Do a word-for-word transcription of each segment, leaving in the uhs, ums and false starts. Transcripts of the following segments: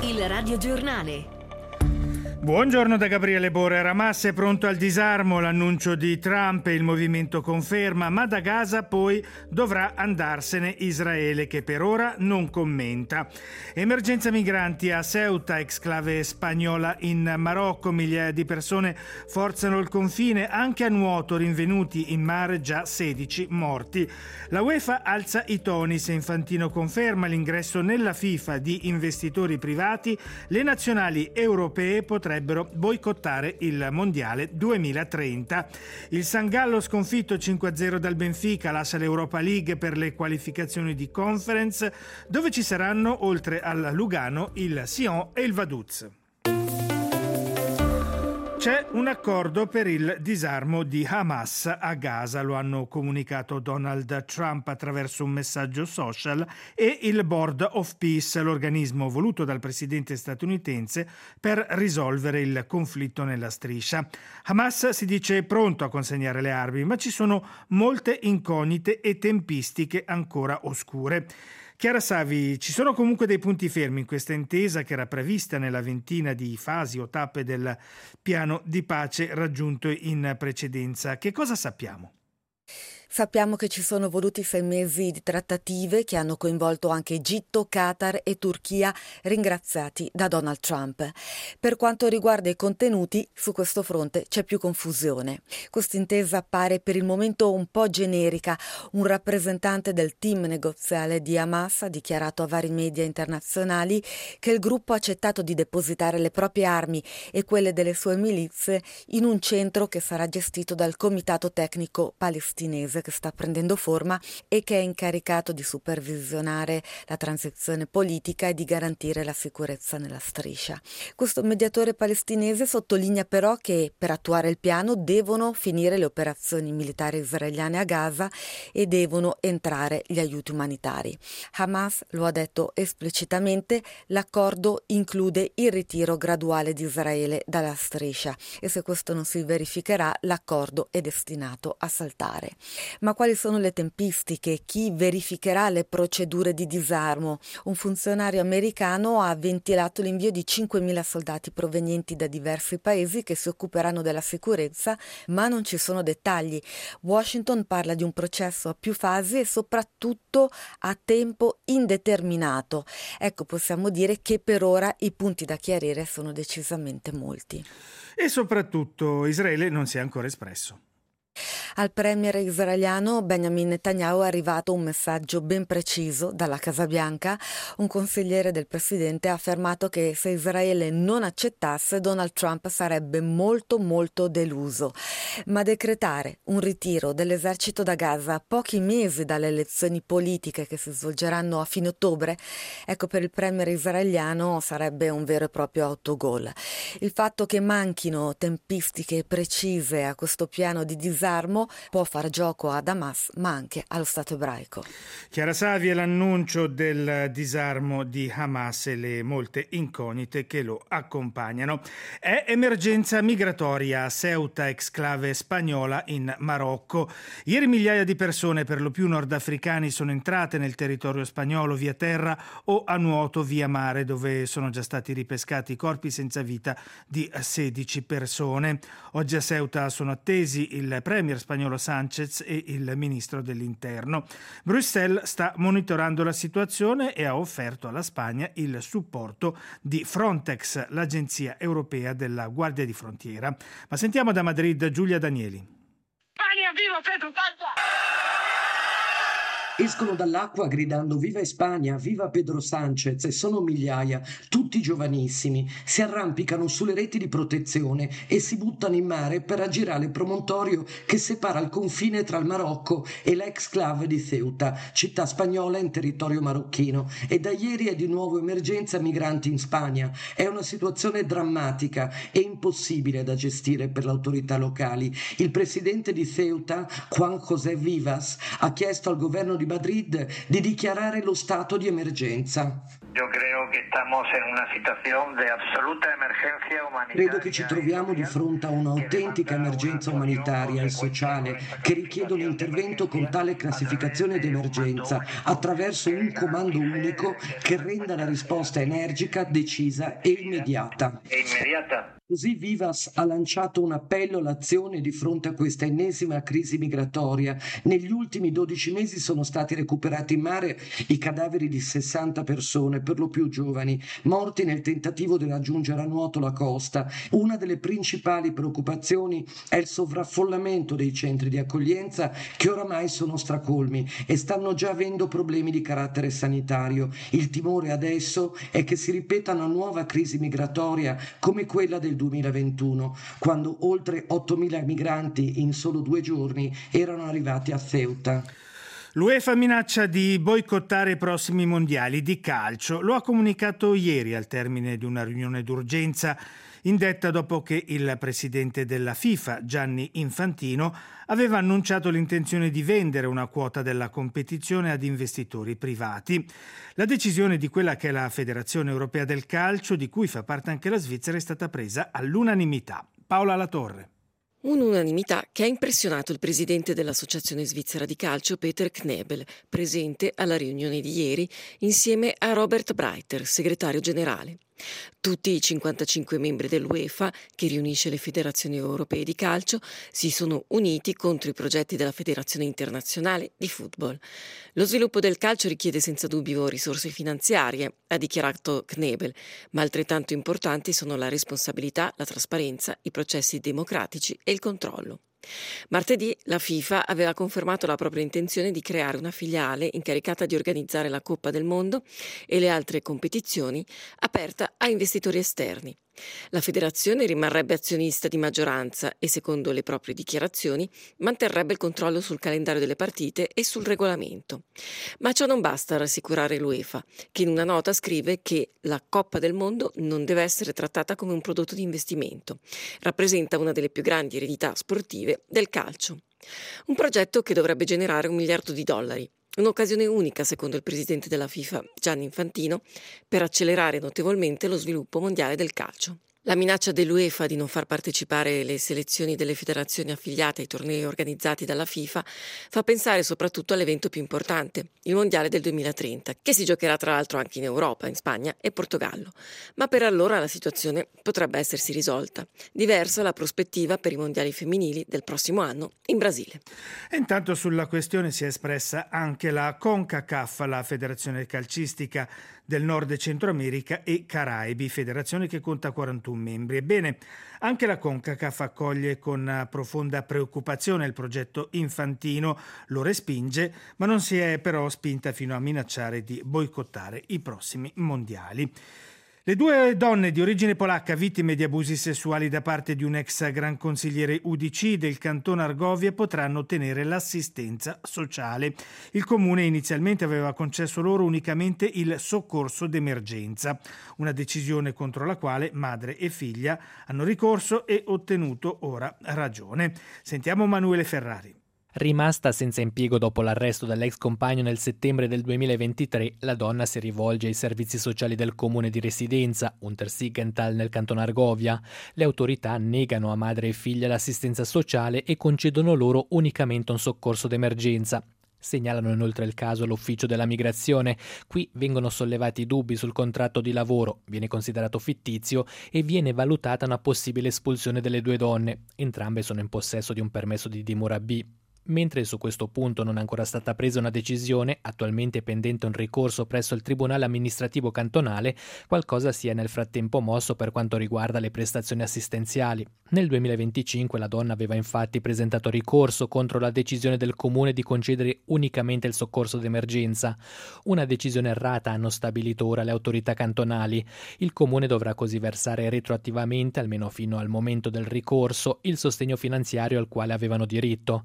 Il radiogiornale. Buongiorno da Gabriele Borre. Hamas è pronto al disarmo, l'annuncio di Trump e il movimento conferma, ma da Gaza poi dovrà andarsene Israele, che per ora non commenta. Emergenza migranti a Ceuta, exclave spagnola in Marocco, migliaia di persone forzano il confine, anche a nuoto, rinvenuti in mare già sedici morti. La UEFA alza i toni, se Infantino conferma l'ingresso nella FIFA di investitori privati, le nazionali europee potrebbero boicottare il mondiale duemilatrenta. Il San Gallo sconfitto cinque a zero dal Benfica lascia l'Europa League per le qualificazioni di Conference, dove ci saranno oltre al Lugano il Sion e il Vaduz. C'è un accordo per il disarmo di Hamas a Gaza, lo hanno comunicato Donald Trump attraverso un messaggio social, e il Board of Peace, l'organismo voluto dal presidente statunitense per risolvere il conflitto nella striscia. Hamas si dice pronto a consegnare le armi, ma ci sono molte incognite e tempistiche ancora oscure. Chiara Savi, ci sono comunque dei punti fermi in questa intesa che era prevista nella ventina di fasi o tappe del piano di pace raggiunto in precedenza. Che cosa sappiamo? Sappiamo che ci sono voluti sei mesi di trattative che hanno coinvolto anche Egitto, Qatar e Turchia, ringraziati da Donald Trump. Per quanto riguarda i contenuti, su questo fronte c'è più confusione. Quest'intesa appare per il momento un po' generica. Un rappresentante del team negoziale di Hamas ha dichiarato a vari media internazionali che il gruppo ha accettato di depositare le proprie armi e quelle delle sue milizie in un centro che sarà gestito dal Comitato Tecnico Palestinese, che sta prendendo forma e che è incaricato di supervisionare la transizione politica e di garantire la sicurezza nella striscia. Questo mediatore palestinese sottolinea però che per attuare il piano devono finire le operazioni militari israeliane a Gaza e devono entrare gli aiuti umanitari. Hamas lo ha detto esplicitamente, l'accordo include il ritiro graduale di Israele dalla striscia e se questo non si verificherà l'accordo è destinato a saltare. Ma quali sono le tempistiche? Chi verificherà le procedure di disarmo? Un funzionario americano ha ventilato l'invio di cinquemila soldati provenienti da diversi paesi che si occuperanno della sicurezza, ma non ci sono dettagli. Washington parla di un processo a più fasi e soprattutto a tempo indeterminato. Ecco, possiamo dire che per ora i punti da chiarire sono decisamente molti. E soprattutto Israele non si è ancora espresso. Al premier israeliano Benjamin Netanyahu è arrivato un messaggio ben preciso dalla Casa Bianca. Un consigliere del presidente ha affermato che se Israele non accettasse, Donald Trump sarebbe molto molto deluso. Ma decretare un ritiro dell'esercito da Gaza a pochi mesi dalle elezioni politiche che si svolgeranno a fine ottobre, ecco, per il premier israeliano sarebbe un vero e proprio autogol. Il fatto che manchino tempistiche precise a questo piano di disarmo può far gioco ad Hamas ma anche allo Stato ebraico. Chiara Savi è l'annuncio del disarmo di Hamas e le molte incognite che lo accompagnano. È emergenza migratoria a Ceuta, exclave spagnola in Marocco. Ieri migliaia di persone, per lo più nordafricani, sono entrate nel territorio spagnolo via terra o a nuoto via mare, dove sono già stati ripescati i corpi senza vita di sedici persone. Oggi a Ceuta sono attesi il premier spagnolo Sánchez e il ministro dell'interno. Bruxelles sta monitorando la situazione e ha offerto alla Spagna il supporto di Frontex, l'agenzia europea della Guardia di Frontiera. Ma sentiamo da Madrid Giulia Danieli. Spagna, viva Pedro Sánchez! Escono dall'acqua gridando viva Spagna, viva Pedro Sánchez e sono migliaia, tutti giovanissimi, si arrampicano sulle reti di protezione e si buttano in mare per aggirare il promontorio che separa il confine tra il Marocco e l'exclave di Ceuta, città spagnola in territorio marocchino, e da ieri è di nuovo emergenza migranti in Spagna. È una situazione drammatica e impossibile da gestire per le autorità locali. Il presidente di Ceuta, Juan José Vivas, ha chiesto al governo di Madrid di dichiarare lo stato di emergenza. Credo che ci troviamo di fronte a un'autentica emergenza umanitaria e sociale che richiede un intervento con tale classificazione d'emergenza attraverso un comando unico che renda la risposta energica, decisa e immediata. Così Vivas ha lanciato un appello all'azione di fronte a questa ennesima crisi migratoria. Negli ultimi dodici mesi sono stati recuperati in mare i cadaveri di sessanta persone, per lo più giovani, morti nel tentativo di raggiungere a nuoto la costa. Una delle principali preoccupazioni è il sovraffollamento dei centri di accoglienza che oramai sono stracolmi e stanno già avendo problemi di carattere sanitario. Il timore adesso è che si ripeta una nuova crisi migratoria come quella del duemilaventuno, quando oltre ottomila migranti in solo due giorni erano arrivati a Ceuta. L'UEFA minaccia di boicottare i prossimi mondiali di calcio. Lo ha comunicato ieri al termine di una riunione d'urgenza indetta dopo che il presidente della FIFA, Gianni Infantino, aveva annunciato l'intenzione di vendere una quota della competizione ad investitori privati. La decisione di quella che è la Federazione Europea del Calcio, di cui fa parte anche la Svizzera, è stata presa all'unanimità. Paola Latorre. Un'unanimità che ha impressionato il presidente dell'Associazione Svizzera di Calcio, Peter Knebel, presente alla riunione di ieri insieme a Robert Breiter, segretario generale. Tutti i cinquantacinque membri dell'UEFA, che riunisce le federazioni europee di calcio, si sono uniti contro i progetti della Federazione Internazionale di Football. Lo sviluppo del calcio richiede senza dubbio risorse finanziarie, ha dichiarato Knebel, ma altrettanto importanti sono la responsabilità, la trasparenza, i processi democratici e il controllo. Martedì la FIFA aveva confermato la propria intenzione di creare una filiale incaricata di organizzare la Coppa del Mondo e le altre competizioni, aperta a investitori esterni. La federazione rimarrebbe azionista di maggioranza e, secondo le proprie dichiarazioni, manterrebbe il controllo sul calendario delle partite e sul regolamento. Ma ciò non basta a rassicurare l'UEFA, che in una nota scrive che la Coppa del Mondo non deve essere trattata come un prodotto di investimento. Rappresenta una delle più grandi eredità sportive del calcio. Un progetto che dovrebbe generare un miliardo di dollari. Un'occasione unica, secondo il presidente della FIFA, Gianni Infantino, per accelerare notevolmente lo sviluppo mondiale del calcio. La minaccia dell'UEFA di non far partecipare le selezioni delle federazioni affiliate ai tornei organizzati dalla FIFA fa pensare soprattutto all'evento più importante, il Mondiale del duemilatrenta, che si giocherà tra l'altro anche in Europa, in Spagna e Portogallo. Ma per allora la situazione potrebbe essersi risolta. Diversa la prospettiva per i mondiali femminili del prossimo anno in Brasile. E intanto sulla questione si è espressa anche la CONCACAF, la federazione calcistica del Nord e Centro America e Caraibi, federazione che conta quarantuno membri. Ebbene, anche la CONCACAF accoglie con profonda preoccupazione il progetto Infantino, lo respinge, ma non si è però spinta fino a minacciare di boicottare i prossimi mondiali. Le due donne di origine polacca vittime di abusi sessuali da parte di un ex gran consigliere U D C del Canton Argovia potranno ottenere l'assistenza sociale. Il comune inizialmente aveva concesso loro unicamente il soccorso d'emergenza, una decisione contro la quale madre e figlia hanno ricorso e ottenuto ora ragione. Sentiamo Manuele Ferrari. Rimasta senza impiego dopo l'arresto dell'ex compagno nel settembre del duemilaventitré, la donna si rivolge ai servizi sociali del comune di residenza, Untersiggenthal nel Canton Argovia. Le autorità negano a madre e figlia l'assistenza sociale e concedono loro unicamente un soccorso d'emergenza. Segnalano inoltre il caso all'ufficio della migrazione. Qui vengono sollevati dubbi sul contratto di lavoro, viene considerato fittizio e viene valutata una possibile espulsione delle due donne. Entrambe sono in possesso di un permesso di dimora B. Mentre su questo punto non è ancora stata presa una decisione, attualmente è pendente un ricorso presso il Tribunale amministrativo cantonale, qualcosa si è nel frattempo mosso per quanto riguarda le prestazioni assistenziali. Nel duemilaventicinque la donna aveva infatti presentato ricorso contro la decisione del comune di concedere unicamente il soccorso d'emergenza. Una decisione errata hanno stabilito ora le autorità cantonali. Il comune dovrà così versare retroattivamente, almeno fino al momento del ricorso, il sostegno finanziario al quale avevano diritto. Il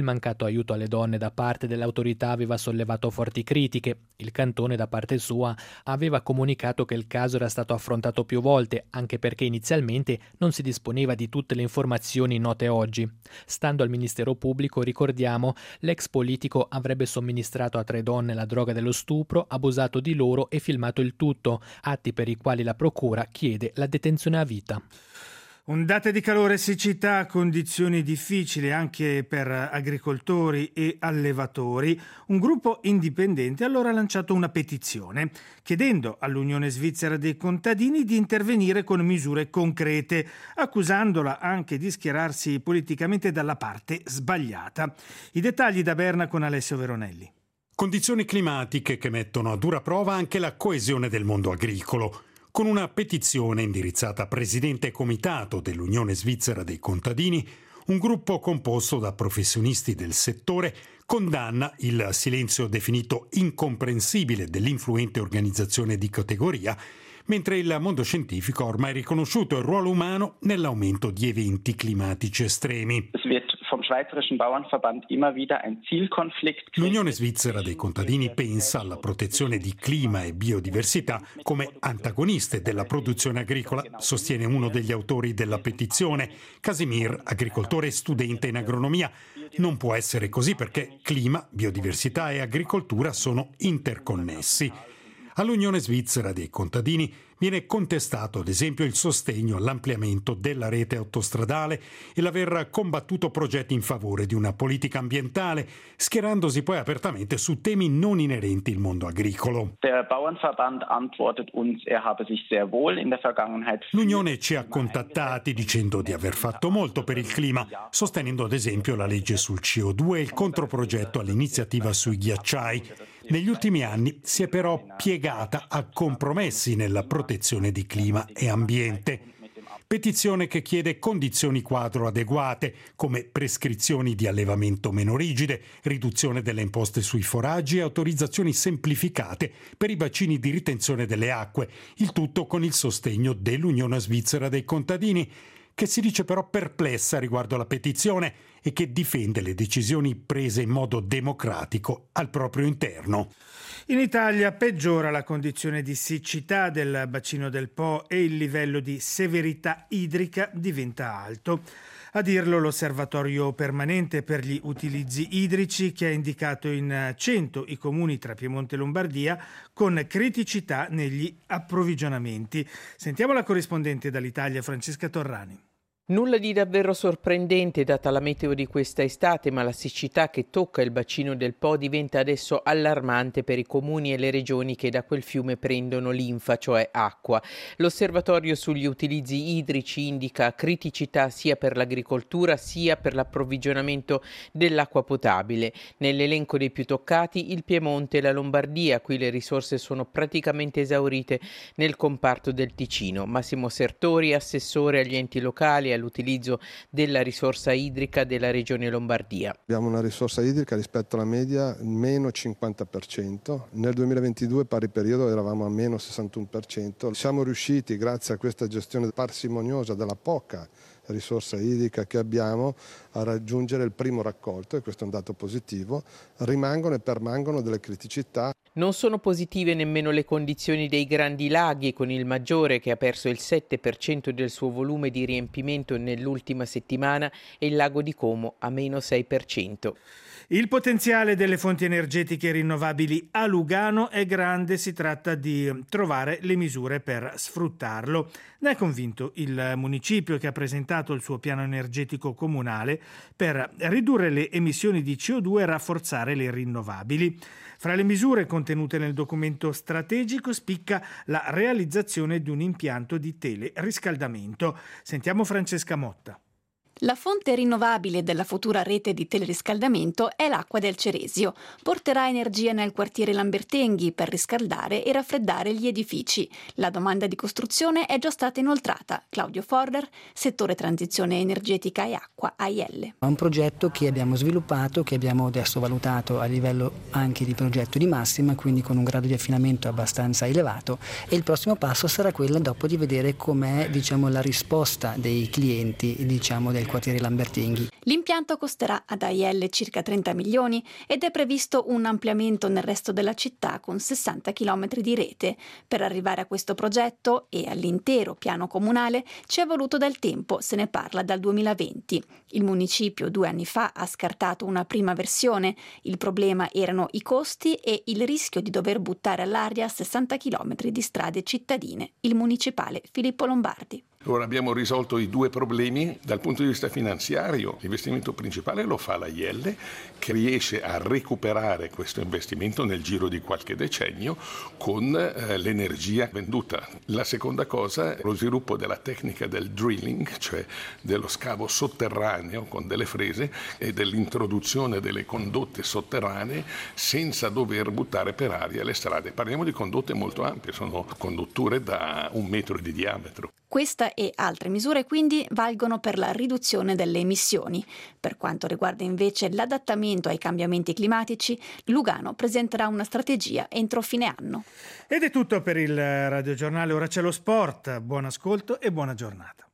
mancato aiuto alle donne da parte dell'autorità aveva sollevato forti critiche. Il cantone, da parte sua, aveva comunicato che il caso era stato affrontato più volte, anche perché inizialmente non si disponeva di tutte le informazioni note oggi. Stando al Ministero Pubblico, ricordiamo, l'ex politico avrebbe somministrato a tre donne la droga dello stupro, abusato di loro e filmato il tutto, atti per i quali la procura chiede la detenzione a vita. Ondate di calore e siccità, condizioni difficili anche per agricoltori e allevatori. Un gruppo indipendente allora ha lanciato una petizione chiedendo all'Unione Svizzera dei Contadini di intervenire con misure concrete, accusandola anche di schierarsi politicamente dalla parte sbagliata. I dettagli da Berna con Alessio Veronelli. Condizioni climatiche che mettono a dura prova anche la coesione del mondo agricolo. Con una petizione indirizzata a presidente e comitato dell'Unione Svizzera dei Contadini, un gruppo composto da professionisti del settore condanna il silenzio definito incomprensibile dell'influente organizzazione di categoria, mentre il mondo scientifico ha ormai riconosciuto il ruolo umano nell'aumento di eventi climatici estremi. L'Unione Svizzera dei Contadini pensa alla protezione di clima e biodiversità come antagoniste della produzione agricola, sostiene uno degli autori della petizione, Casimir, agricoltore e studente in agronomia. Non può essere così perché clima, biodiversità e agricoltura sono interconnessi. All'Unione Svizzera dei Contadini viene contestato ad esempio il sostegno all'ampliamento della rete autostradale e l'aver combattuto progetti in favore di una politica ambientale, schierandosi poi apertamente su temi non inerenti al mondo agricolo. L'Unione ci ha contattati dicendo di aver fatto molto per il clima, sostenendo ad esempio la legge sul C O due e il controprogetto all'iniziativa sui ghiacciai. Negli ultimi anni si è però piegata a compromessi nella protezione di clima e ambiente. Petizione che chiede condizioni quadro adeguate, come prescrizioni di allevamento meno rigide, riduzione delle imposte sui foraggi e autorizzazioni semplificate per i bacini di ritenzione delle acque, il tutto con il sostegno dell'Unione Svizzera dei Contadini, che si dice però perplessa riguardo alla petizione e che difende le decisioni prese in modo democratico al proprio interno. In Italia peggiora la condizione di siccità del bacino del Po e il livello di severità idrica diventa alto. A dirlo l'Osservatorio Permanente per gli Utilizzi Idrici, che ha indicato in cento i comuni tra Piemonte e Lombardia con criticità negli approvvigionamenti. Sentiamo la corrispondente dall'Italia Francesca Torrani. Nulla di davvero sorprendente data la meteo di questa estate, ma la siccità che tocca il bacino del Po diventa adesso allarmante per i comuni e le regioni che da quel fiume prendono linfa, cioè acqua. L'osservatorio sugli utilizzi idrici indica criticità sia per l'agricoltura sia per l'approvvigionamento dell'acqua potabile. Nell'elenco dei più toccati il Piemonte e la Lombardia, qui le risorse sono praticamente esaurite nel comparto del Ticino. Massimo Sertori, assessore agli enti locali all'utilizzo della risorsa idrica della regione Lombardia. Abbiamo una risorsa idrica rispetto alla media meno cinquanta per cento, nel duemilaventidue pari periodo eravamo a meno sessantuno per cento. Siamo riusciti, grazie a questa gestione parsimoniosa della poca risorsa idrica che abbiamo, a raggiungere il primo raccolto, e questo è un dato positivo. Rimangono e permangono delle criticità. Non sono positive nemmeno le condizioni dei grandi laghi, con il Maggiore che ha perso il sette per cento del suo volume di riempimento nell'ultima settimana e il lago di Como a meno sei per cento. Il potenziale delle fonti energetiche rinnovabili a Lugano è grande, si tratta di trovare le misure per sfruttarlo. Ne è convinto il municipio, che ha presentato il suo piano energetico comunale per ridurre le emissioni di C O due e rafforzare le rinnovabili. Fra le misure contenute nel documento strategico spicca la realizzazione di un impianto di teleriscaldamento. Sentiamo Francesca Motta. La fonte rinnovabile della futura rete di teleriscaldamento è l'acqua del Ceresio. Porterà energia nel quartiere Lambertenghi per riscaldare e raffreddare gli edifici. La domanda di costruzione è già stata inoltrata. Claudio Forder, settore transizione energetica e acqua A I L. È un progetto che abbiamo sviluppato, che abbiamo adesso valutato a livello anche di progetto di massima, quindi con un grado di affinamento abbastanza elevato, e il prossimo passo sarà quello dopo di vedere com'è, diciamo, la risposta dei clienti, diciamo, del quartiere Lambertinghi. L'impianto costerà ad A I L circa trenta milioni ed è previsto un ampliamento nel resto della città con sessanta chilometri di rete. Per arrivare a questo progetto e all'intero piano comunale ci è voluto del tempo, se ne parla dal duemilaventi. Il municipio due anni fa ha scartato una prima versione. Il problema erano i costi e il rischio di dover buttare all'aria sessanta chilometri di strade cittadine. Il municipale Filippo Lombardi. Ora abbiamo risolto i due problemi dal punto di vista finanziario. L'investimento principale lo fa l'A I L, che riesce a recuperare questo investimento nel giro di qualche decennio con eh, l'energia venduta. La seconda cosa è lo sviluppo della tecnica del drilling, cioè dello scavo sotterraneo con delle frese e dell'introduzione delle condotte sotterranee senza dover buttare per aria le strade. Parliamo di condotte molto ampie, sono condutture da un metro di diametro. Questa e altre misure quindi valgono per la riduzione delle emissioni. Per quanto riguarda invece l'adattamento ai cambiamenti climatici, Lugano presenterà una strategia entro fine anno. Ed è tutto per il radiogiornale, ora c'è lo sport. Buon ascolto e buona giornata.